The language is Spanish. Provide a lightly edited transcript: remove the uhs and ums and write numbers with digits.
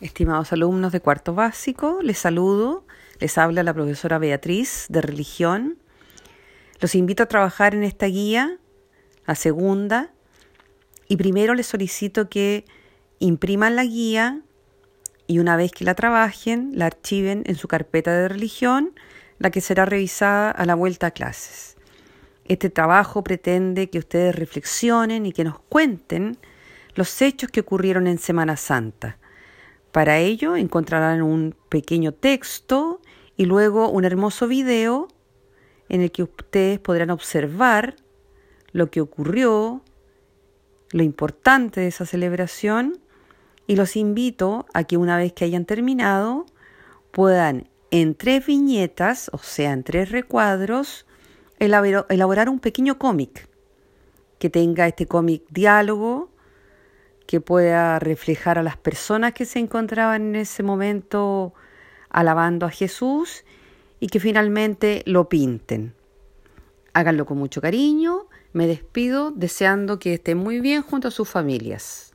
Estimados alumnos de cuarto básico, les saludo, les habla la profesora Beatriz de Religión. Los invito a trabajar en esta guía, la segunda, y primero les solicito que impriman la guía y una vez que la trabajen, la archiven en su carpeta de religión, la que será revisada a la vuelta a clases. Este trabajo pretende que ustedes reflexionen y que nos cuenten los hechos que ocurrieron en Semana Santa. Para ello encontrarán un pequeño texto y luego un hermoso video en el que ustedes podrán observar lo que ocurrió, lo importante de esa celebración, y los invito a que una vez que hayan terminado puedan en 3 viñetas, o sea en 3 recuadros, elaborar un pequeño cómic que tenga este cómic diálogo, que pueda reflejar a las personas que se encontraban en ese momento alabando a Jesús y que finalmente lo pinten. Háganlo con mucho cariño. Me despido deseando que estén muy bien junto a sus familias.